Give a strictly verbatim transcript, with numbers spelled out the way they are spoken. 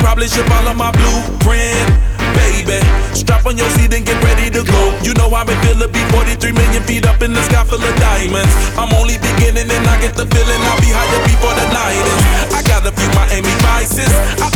probably should follow my blueprint, baby. Strap on your seat and get ready to go. You know how it feel to be forty-three million feet up in the sky full of diamonds. I'm only beginning and I get the feeling I'll be higher before the night is. I got a few Miami vices. I